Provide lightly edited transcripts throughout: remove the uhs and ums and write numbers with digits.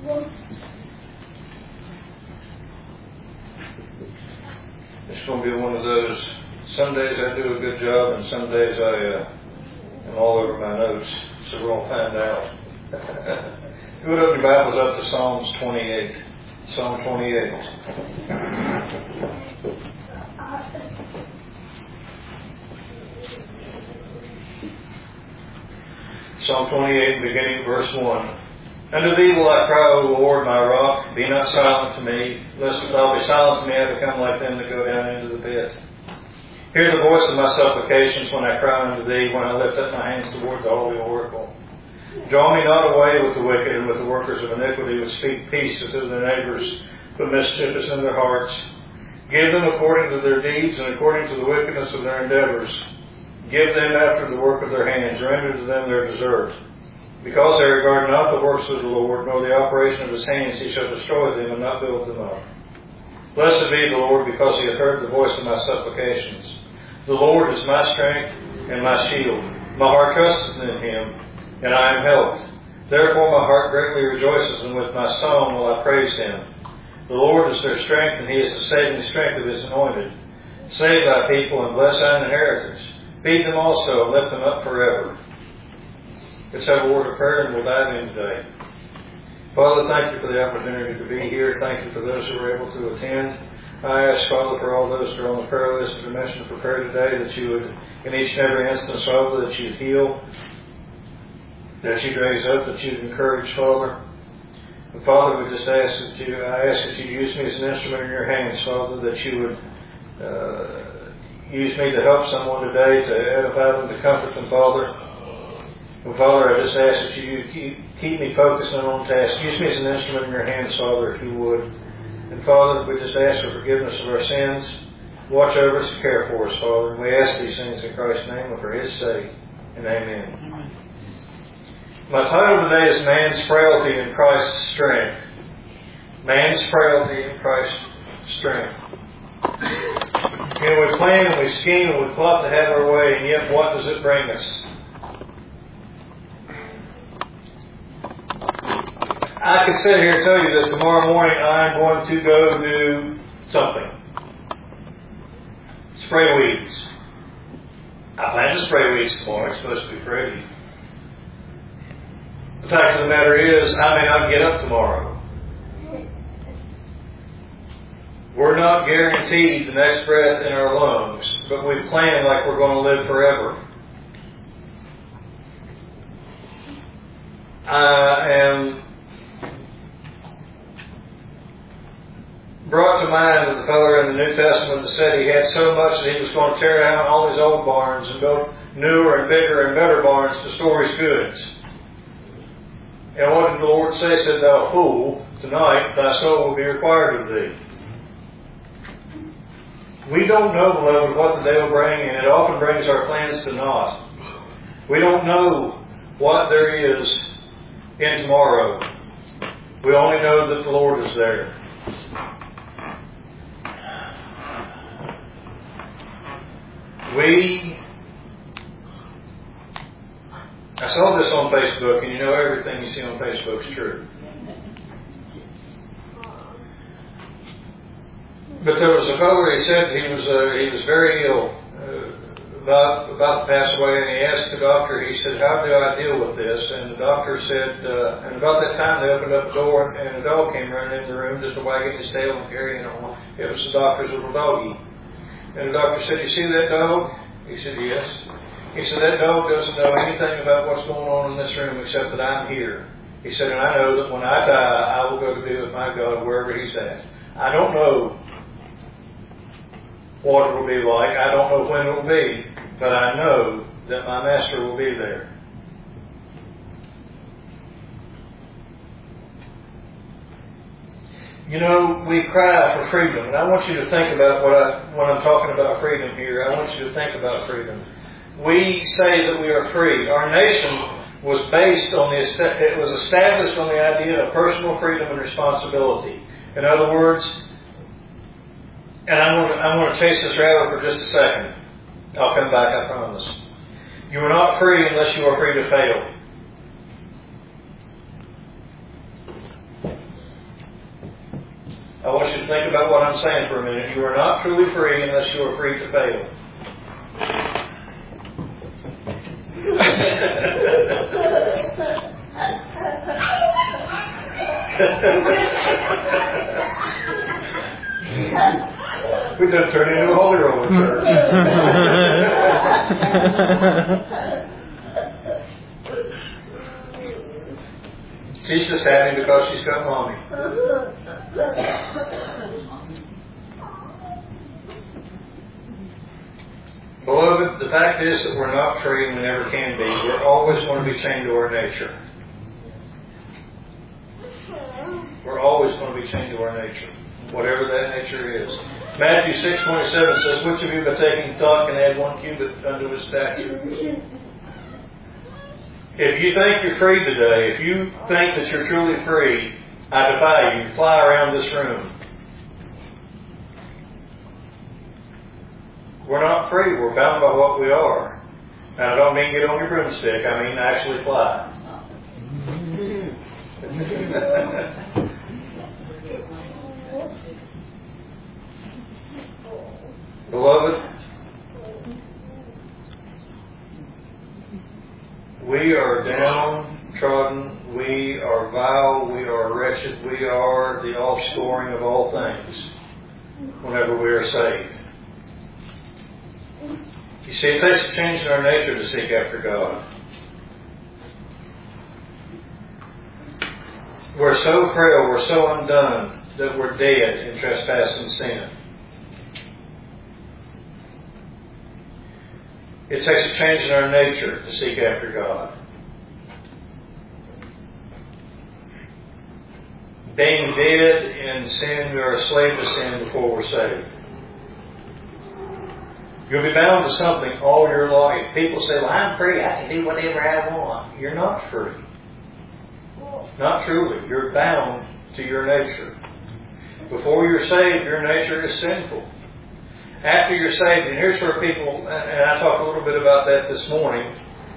It's going to be one of those, some days I do a good job and some days I am all over my notes. So we're going to find out. Go to open your Bibles up to Psalms 28. Psalm 28. Psalm 28, beginning at verse 1. Unto thee will I cry, O Lord, my rock. Be not silent to me. Lest if thou be silent to me, I become like them that go down into the pit. Hear the voice of my supplications when I cry unto thee, when I lift up my hands toward the holy oracle. Draw me not away with the wicked and with the workers of iniquity, which speak peace unto their neighbours, but mischief is in their hearts. Give them according to their deeds and according to the wickedness of their endeavours. Give them after the work of their hands. Render to them their desert. Because they regard not the works of the Lord, nor the operation of his hands, he shall destroy them and not build them up. Blessed be the Lord, because he hath heard the voice of my supplications. The Lord is my strength and my shield. My heart trusteth in him, and I am helped. Therefore my heart greatly rejoices, and with my song will I praise him. The Lord is their strength, and he is the saving strength of his anointed. Save thy people, and bless thine inheritance. Feed them also, and lift them up forever. Let's have a word of prayer, and we'll dive in today. Father, thank you for the opportunity to be here. Thank you for those who were able to attend. I ask, Father, for all those who are on the prayer list that are mentioned for prayer today, that you would, in each and every instance, Father, that you'd heal, that you'd raise up, that you'd encourage, Father. And Father, we just ask that I ask that you use me as an instrument in your hands, Father, that you would use me to help someone today, to edify them, to comfort them, Father. And Father, I just ask that you keep me focused on task. Use me as an instrument in your hands, Father, if you would. And Father, we just ask for forgiveness of our sins. Watch over us and care for us, Father. And we ask these things in Christ's name and for his sake. And amen. My title today is Man's Frailty in Christ's Strength. Man's Frailty in Christ's Strength. You know, we plan and we scheme and we plot to have our way, and yet what does it bring us? I could sit here and tell you this tomorrow morning, I'm going to go do something. Spray weeds. I plan to spray weeds tomorrow. It's supposed to be pretty. The fact of the matter is, I may not get up tomorrow. We're not guaranteed the next breath in our lungs, but we plan like we're going to live forever. I am brought to mind that the fellow in the New Testament that said he had so much that he was going to tear down all his old barns and build newer and bigger and better barns to store his goods. And what did the Lord say? He said, thou fool, tonight thy soul will be required of thee. We don't know, beloved, what the day will bring, and it often brings our plans to naught. We don't know what there is in tomorrow. We only know that the Lord is there. I saw this on Facebook, and you know everything you see on Facebook is true. But there was a fellow, he said he was very ill, about to pass away, and he asked the doctor, he said, how do I deal with this? And the doctor said, and about that time they opened up the door, and a dog came running in the room, just wagging his tail and carrying on. It was the doctor's little doggie. And the doctor said, you see that dog? He said, yes. He said, that dog doesn't know anything about what's going on in this room except that I'm here. He said, and I know that when I die, I will go to be with my God wherever he's at. I don't know what it will be like. I don't know when it will be. But I know that my Master will be there. You know, we cry for freedom. And I want you to think about when I'm talking about freedom here. I want you to think about freedom. We say that we are free. Our nation was based on it was established on the idea of personal freedom and responsibility. In other words, and I'm going to chase this rabbit for just a second. I'll come back, I promise. You are not free unless you are free to fail. I want you to think about what I'm saying for a minute. You are not truly free unless you are free to fail. We done turned into a holy roller church. She's just happy because she's got mommy. Beloved, the fact is that we're not free and we never can be. We're always going to be chained to our nature. We're always going to be chained to our nature, whatever that nature is. Matthew 6:27 says, which of you by taking thought can add 1 cubit unto his stature? If you think you're free today, if you think that you're truly free, I defy you. Fly around this room. We're not free. We're bound by what we are. And I don't mean get on your broomstick. I mean actually fly. Beloved, we are downtrodden, we are vile, we are wretched, we are the offscoring of all things whenever we are saved. You see, it takes a change in our nature to seek after God. We're so frail, we're so undone that we're dead in trespass and sin. It takes a change in our nature to seek after God. Being dead in sin, we are a slave to sin before we're saved. You'll be bound to something all your life. People say, well, I'm free. I can do whatever I want. You're not free. Not truly. You're bound to your nature. Before you're saved, your nature is sinful. After you're saved, and here's where people, and I talked a little bit about that this morning,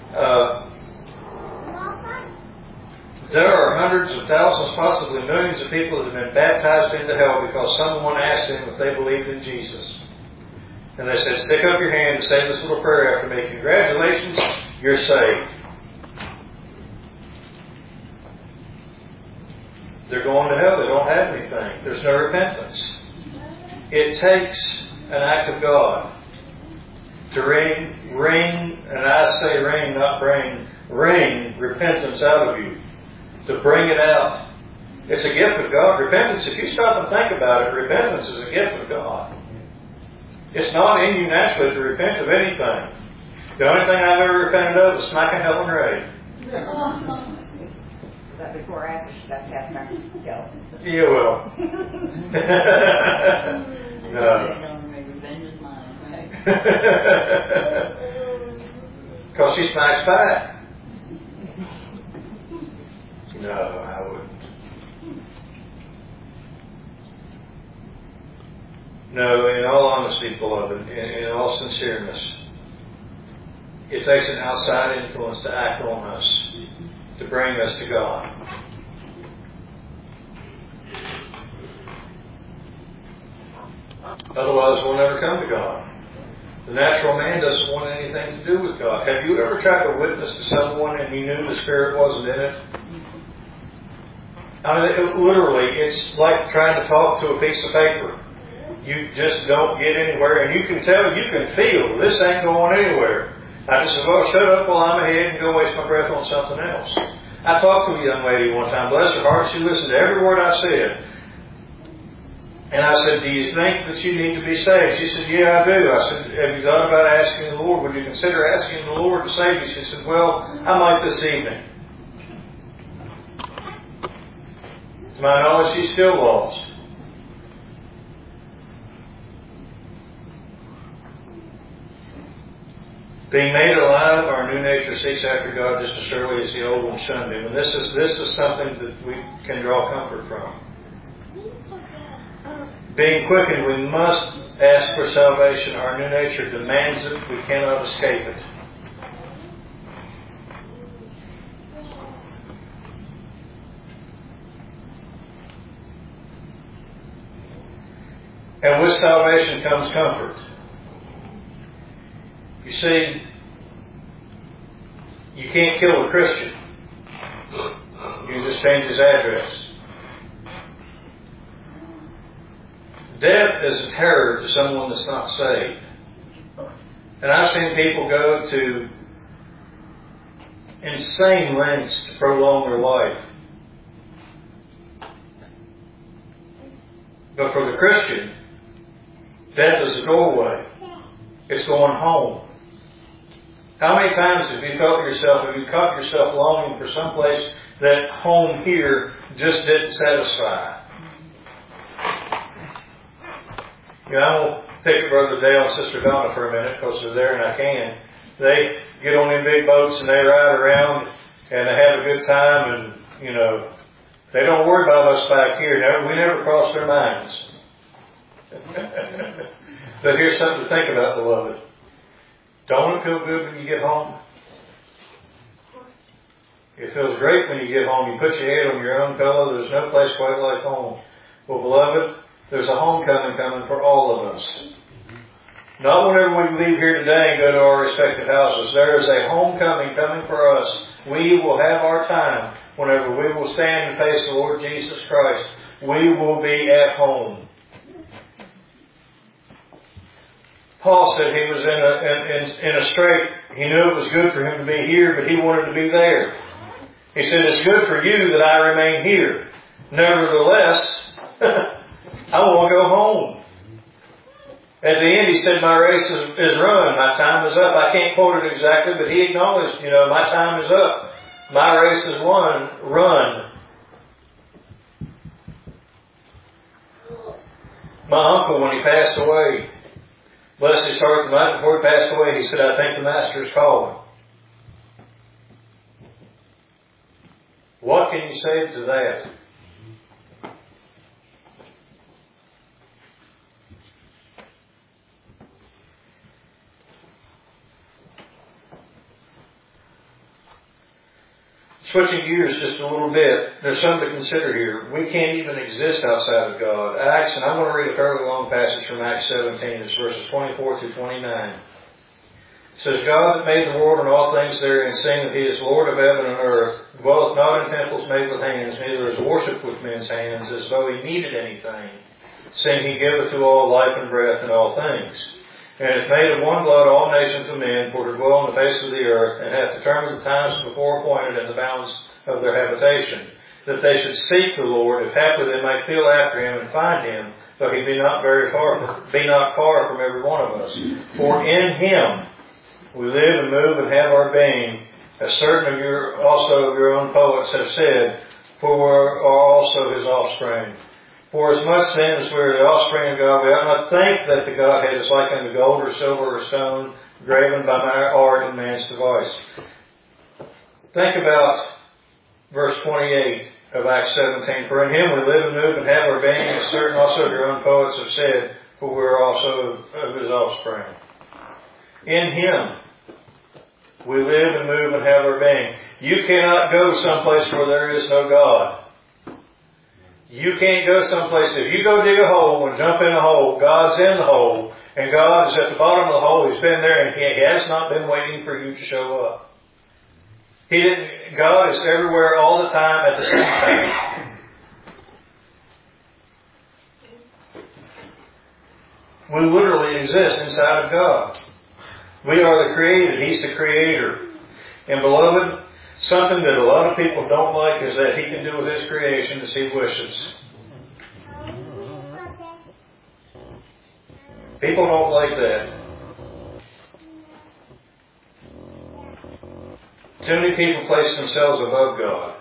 there are hundreds of thousands, possibly millions of people that have been baptized into hell because someone asked them if they believed in Jesus. And they said, stick up your hand and say this little prayer after me. Congratulations, you're saved. They're going to hell. They don't have anything. There's no repentance. It takes an act of God to wring, and I say wring, not bring, wring repentance out of you. To bring it out. It's a gift of God. Repentance, if you stop and think about it, repentance is a gift of God. It's not in you naturally to repent of anything. The only thing I've ever repented of is smacking Helen Ray. Is that before or after she got cast back to hell? Yeah, well. No. Revenge is mine, right? Because she smacks back. No, I wouldn't. No, in all honesty, beloved, in all sincereness, it takes an outside influence to act on us, to bring us to God. Otherwise, we'll never come to God. The natural man doesn't want anything to do with God. Have you ever tried to witness to someone and you knew the Spirit wasn't in it? I mean, literally, it's like trying to talk to a piece of paper. You just don't get anywhere, and you can tell, you can feel, this ain't going anywhere. I just said, well, shut up while I'm ahead and go waste my breath on something else. I talked to a young lady one time, bless her heart, she listened to every word I said. And I said, do you think that you need to be saved? She said, yeah, I do. I said, have you thought about asking the Lord? Would you consider asking the Lord to save you? She said, well, I might this evening. To my knowledge, she's still lost. Being made alive, our new nature seeks after God just as surely as the old one shunned Him. And this is something that we can draw comfort from. Being quickened, we must ask for salvation. Our new nature demands it. We cannot escape it. And with salvation comes comfort. You see, you can't kill a Christian. You can just change his address. Death is a terror to someone that's not saved. And I've seen people go to insane lengths to prolong their life. But for the Christian, death is a doorway. It's going home. How many times have you caught yourself longing for someplace that home here just didn't satisfy? You know, I'm going to pick up Brother Dale and Sister Donna for a minute because they're there and I can. They get on them big boats and they ride around and they have a good time and, you know, they don't worry about us back here. We never cross their minds. But here's something to think about, beloved. Don't it feel good when you get home? It feels great when you get home. You put your head on your own pillow. There's no place quite like home. Well, beloved, there's a homecoming coming for all of us. Not whenever we leave here today and go to our respective houses. There is a homecoming coming for us. We will have our time whenever we will stand and face the Lord Jesus Christ. We will be at home. Paul said he was in a strait. He knew it was good for him to be here, but he wanted to be there. He said, it's good for you that I remain here. Nevertheless, I want to go home. At the end, he said, my race is run. My time is up. I can't quote it exactly, but he acknowledged, my time is up. My race is run. My uncle, when he passed away, bless his heart, the night before he passed away, he said, I think the Master is calling. What can you say to that? Switching gears just a little bit, there's something to consider here. We can't even exist outside of God. And I'm going to read a fairly long passage from Acts 17. It's verses 24 through 29. It says, God that made the world and all things therein, seeing that He is Lord of heaven and earth, dwelleth not in temples made with hands, neither is worshipped with men's hands, as though He needed anything, seeing He giveth to all life and breath and all things. And hath made of one blood all nations of men for to dwell on the face of the earth, and hath determined the times before appointed and the bounds of their habitation, that they should seek the Lord, if haply they might feel after Him and find Him, though He be not far from every one of us. For in Him we live and move and have our being, as certain of your own poets have said, for we are also His offspring. For as much then as we are the offspring of God, we ought not think that the Godhead is like unto gold or silver or stone, graven by art and man's device. Think about verse 28 of Acts 17. For in Him we live and move and have our being, as certain also of your own poets have said, for we are also of His offspring. In Him we live and move and have our being. You cannot go someplace where there is no God. You can't go someplace. If you go dig a hole and jump in a hole, God's in the hole, and God is at the bottom of the hole. He's been there, and He has not been waiting for you to show up. God is everywhere all the time at the same time. We literally exist inside of God. We are the created. He's the creator. And beloved, something that a lot of people don't like is that He can do with His creation as He wishes. People don't like that. Too many people place themselves above God.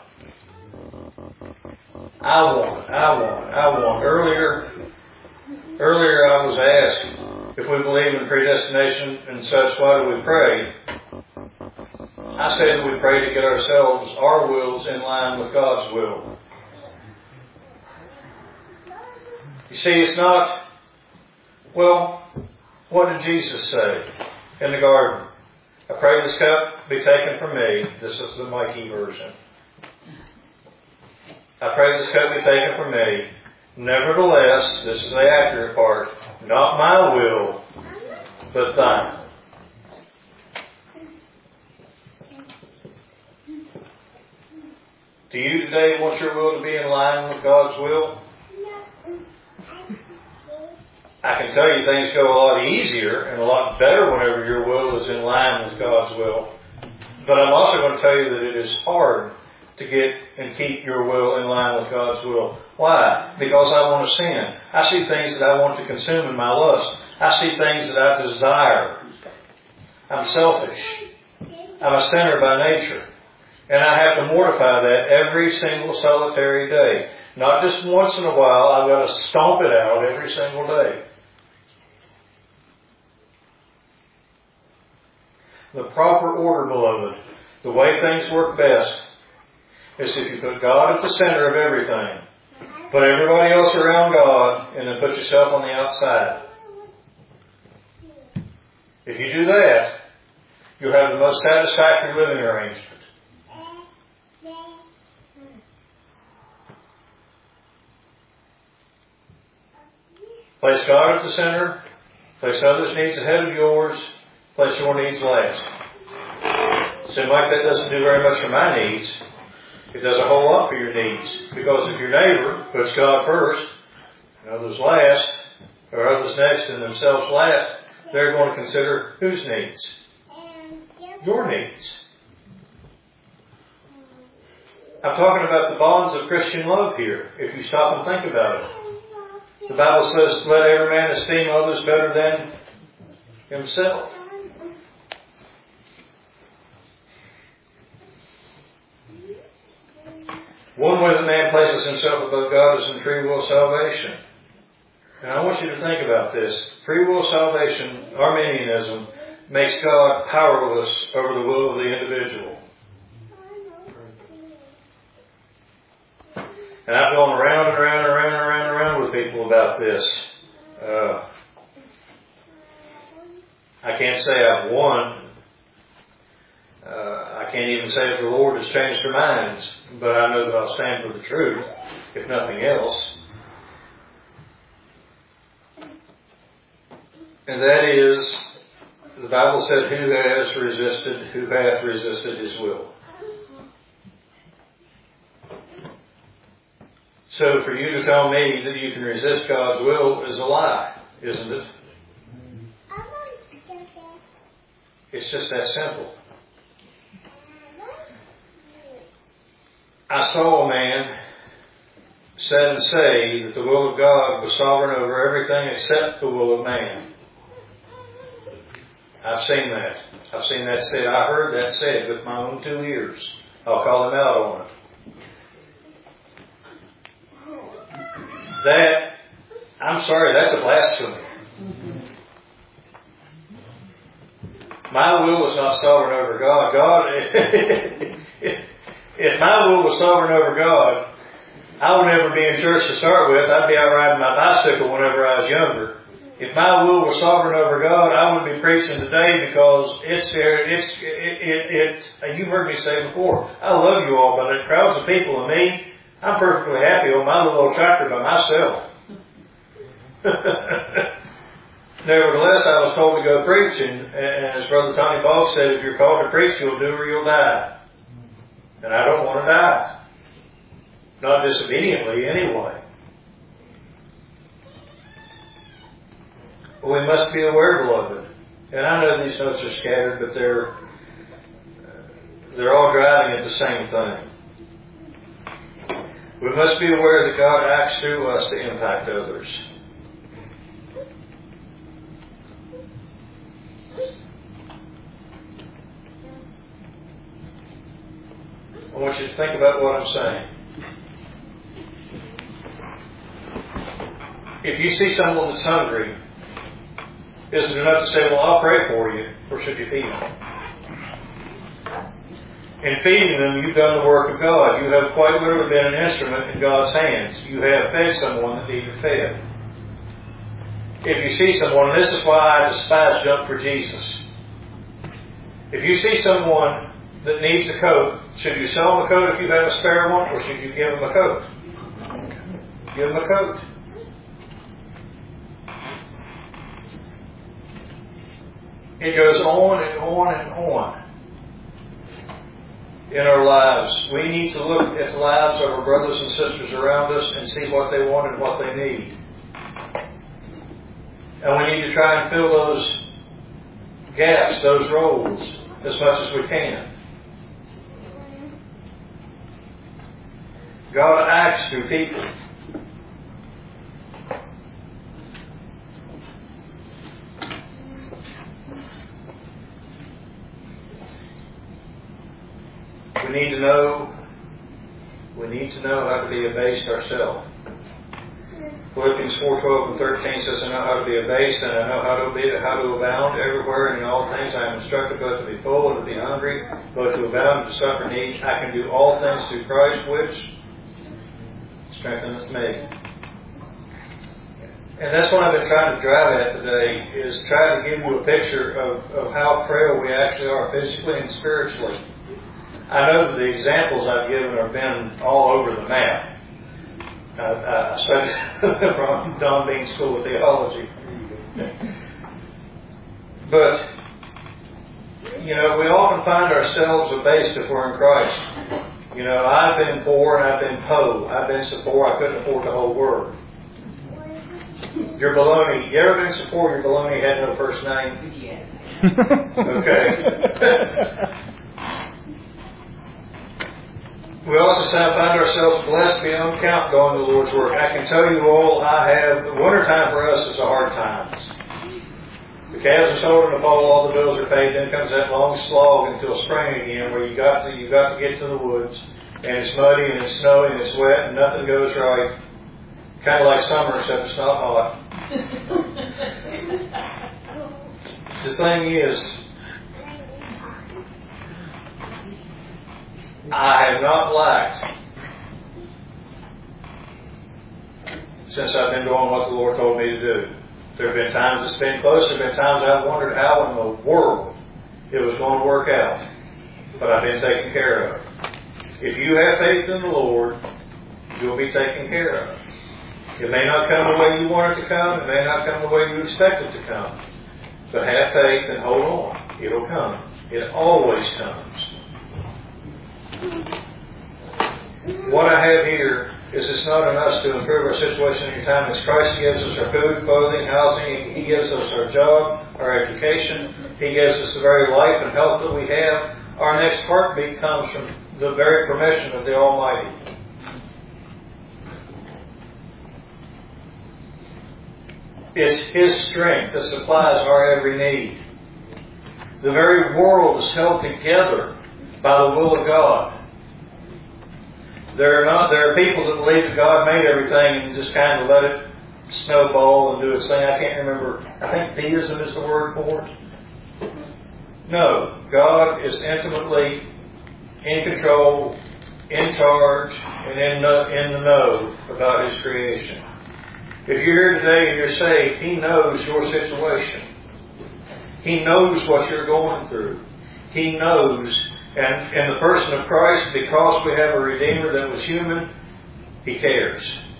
I want. Earlier I was asked if we believe in predestination and such, why do we pray? I said we pray to get our wills in line with God's will. You see, it's not, what did Jesus say in the garden? I pray this cup be taken from me. This is the Mikey version. I pray this cup be taken from me, Nevertheless, this is the accurate part, not my will, but thine. Do you today want your will to be in line with God's will? I can tell you things go a lot easier and a lot better whenever your will is in line with God's will. But I'm also going to tell you that it is hard to get and keep your will in line with God's will. Why? Because I want to sin. I see things that I want to consume in my lust. I see things that I desire. I'm selfish. I'm a sinner by nature. And I have to mortify that every single solitary day. Not just once in a while. I've got to stomp it out every single day. The proper order, beloved, the way things work best, is if you put God at the center of everything, put everybody else around God, and then put yourself on the outside. If you do that, you'll have the most satisfactory living arrangement. Place God at the center, place others' needs ahead of yours, place your needs last. Seems like that doesn't do very much for my needs. It does a whole lot for your needs. Because if your neighbor puts God first, and others last, or others next and themselves last, they're going to consider whose needs? Your needs. I'm talking about the bonds of Christian love here, if you stop and think about it. The Bible says, let every man esteem others better than himself. One way that man places himself above God is in free will salvation. And I want you to think about this. Free will salvation, Arminianism, makes God powerless over the will of the individual. And I've gone around and around and around and around and around with people about this. I can't say I've won. I can't even say that the Lord has changed their minds, but I know that I'll stand for the truth, if nothing else. And that is, the Bible said, who hath resisted his will. So for you to tell me that you can resist God's will is a lie, isn't it? It's just that simple. I saw a man said and say that the will of God was sovereign over everything except the will of man. I've seen that. I've seen that said. I heard that said with my own 2 ears. I'll call him out on it. I'm sorry, that's a blasphemy. My will is not sovereign over God. If my will was sovereign over God, I would never be in church to start with. I'd be out riding my bicycle whenever I was younger. If my will was sovereign over God, I wouldn't be preaching today because you've heard me say before, I love you all, but the crowds of people and me, I'm perfectly happy on my little tractor by myself. Nevertheless, I was told to go preach, and as Brother Tony Boggs said, if you're called to preach, you'll do or you'll die. And I don't want to die. Not disobediently, anyway. But we must be aware, beloved. And I know these notes are scattered, but they're all driving at the same thing. We must be aware that God acts through us to impact others. I want you to think about what I'm saying. If you see someone that's hungry, is it enough to say, well, I'll pray for you, or should you feed them? In feeding them, you've done the work of God. You have quite literally been an instrument in God's hands. You have fed someone that needed fed. If you see someone, and this is why I despise Jump for Jesus. If you see someone that needs a coat, should you sell them a coat if you have a spare one, or should you give them a coat? Give them a coat. It goes on and on and on in our lives. We need to look at the lives of our brothers and sisters around us and see what they want and what they need. And we need to try and fill those gaps, those roles, as much as we can. God acts through people. We need to know how to be abased ourselves. Philippians 4:12 and 13 says, I know how to be abased, and I know how to abound everywhere and in all things. I am instructed both to be full and to be hungry, both to abound and to suffer need. I can do all things through Christ, which strengtheneth me. And that's what I've been trying to drive at today, is try to give you a picture of how frail we actually are physically and spiritually. I know that the examples I've given have been all over the map. I studied from Don Bean School of Theology. But, we often find ourselves abased if we're in Christ. I've been poor and I've been po. I've been so poor I couldn't afford the whole world. Your baloney. You ever been so poor your baloney had no first name? Yes. Okay. We also find ourselves blessed beyond count doing the Lord's work. I can tell you all, wintertime for us is a hard time. The calves are sold in the fall, all the bills are paid, then comes that long slog until spring again where you got to get to the woods, and it's muddy and it's snowy and it's wet and nothing goes right. Kind of like summer except it's not hot. The thing is, I have not lacked since I've been doing what the Lord told me to do. There have been times it's been close. There have been times I've wondered how in the world it was going to work out. But I've been taken care of. If you have faith in the Lord, you'll be taken care of. It may not come the way you want it to come. It may not come the way you expect it to come. But have faith and hold on. It'll come. It always comes. What I have here is it's not in us to improve our situation any time. It's Christ who gives us our food, clothing, housing. He gives us our job, our education. He gives us the very life and health that we have. Our next heartbeat comes from the very permission of the Almighty. It's His strength that supplies our every need. The very world is held together by the will of God. There are people that believe that God made everything and just kind of let it snowball and do its thing. I can't remember. I think theism is the word for it. No, God is intimately in control, in charge, and in the know about His creation. If you're here today and you're saved, He knows your situation. He knows what you're going through. He knows. And in the person of Christ, because we have a Redeemer that was human, He cares.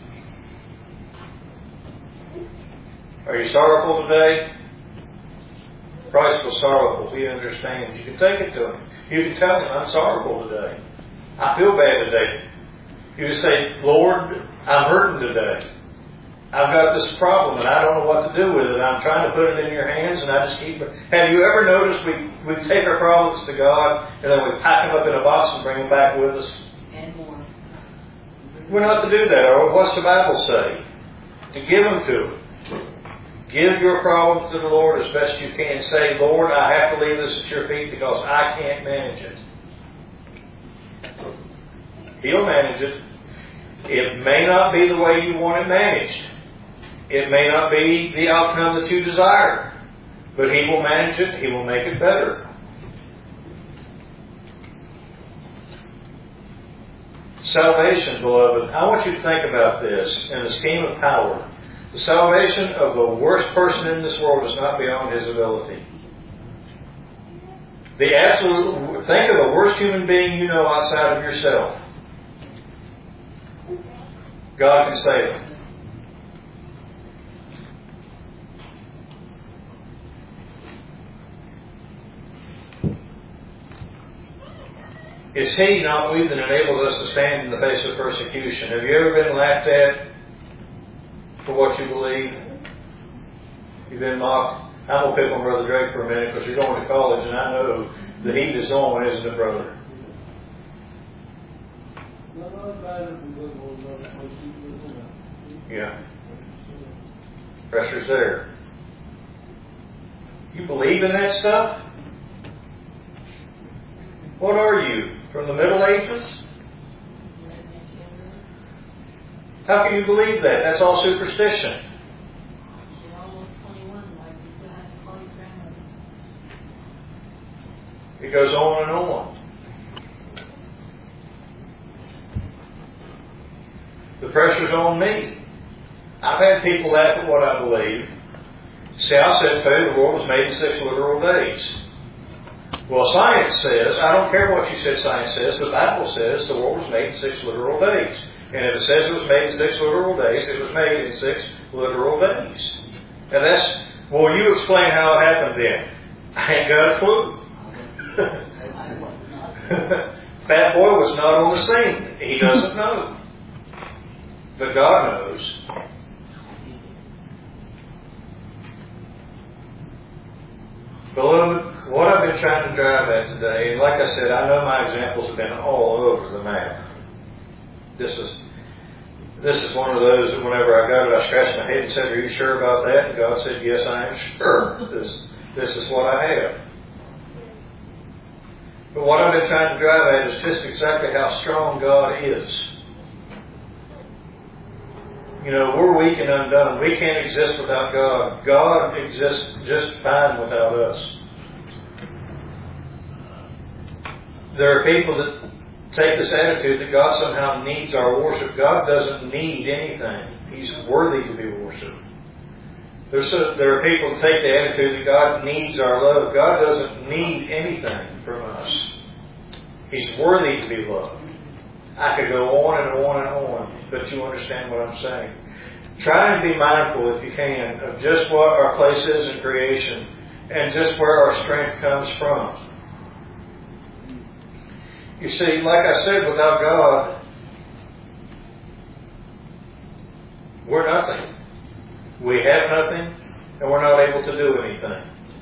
Are you sorrowful today? Christ was sorrowful. He understands. You can take it to Him. You can tell Him, I'm sorrowful today. I feel bad today. You can say, Lord, I'm hurting today. I've got this problem and I don't know what to do with it. I'm trying to put it in your hands and I just keep it. Have you ever noticed we take our problems to God and then we pack them up in a box and bring them back with us? And more. We're not to do that. Or what's the Bible say? To give them to Him. Give your problems to the Lord as best you can. Say, Lord, I have to leave this at your feet because I can't manage it. He'll manage it. It may not be the way you want it managed. It may not be the outcome that you desire. But He will manage it. He will make it better. Salvation, beloved. I want you to think about this in the scheme of power. The salvation of the worst person in this world is not beyond his ability. Think of the worst human being you know outside of yourself. God can save them. It's He, not we, that enables us to stand in the face of persecution. Have you ever been laughed at for what you believe? You've been mocked? I'm going to pick on Brother Drake for a minute because you're going to college and I know the heat is on, isn't it, brother? Yeah. Pressure's there. You believe in that stuff? What are you? From the Middle Ages? How can you believe that? That's all superstition. It goes on and on. The pressure's on me. I've had people laugh at what I believe. See, I said to you, the world was made in 6 literal days. Well, science says, I don't care what you said science says, the Bible says the world was made in 6 literal days. And if it says it was made in 6 literal days, it was made in 6 literal days. And that's, well, you explain how it happened then. I ain't got a clue. Fat boy was not on the scene. He doesn't know. But God knows. Beloved, what I've been trying to drive at today, and like I said, I know my examples have been all over the map. This is one of those that whenever I got it, I scratched my head and said, "Are you sure about that?" And God said, "Yes, I am sure. This is what I have." But what I've been trying to drive at is just exactly how strong God is. You know, we're weak and undone. We can't exist without God. God exists just fine without us. There are people that take this attitude that God somehow needs our worship. God doesn't need anything. He's worthy to be worshipped. There are people that take the attitude that God needs our love. God doesn't need anything from us. He's worthy to be loved. I could go on and on and on, but you understand what I'm saying. Try and be mindful, if you can, of just what our place is in creation and just where our strength comes from. You see, like I said, without God, we're nothing. We have nothing, and we're not able to do anything.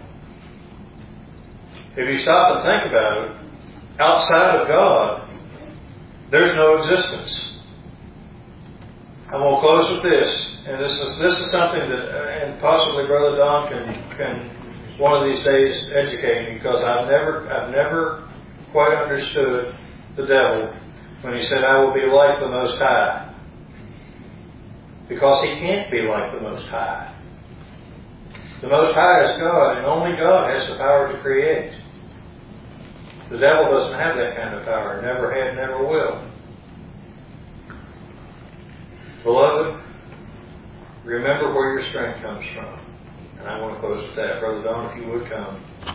If you stop and think about it, outside of God, there's no existence. I'm going to close with this, and this is something that, and possibly Brother Don can one of these days educate me, because I've never quite understood the devil when he said, "I will be like the Most High," because he can't be like the Most High. The Most High is God, and only God has the power to create. The devil doesn't have that kind of power. Never had, never will. Beloved, remember where your strength comes from. And I want to close with that. Brother Don, if you would come.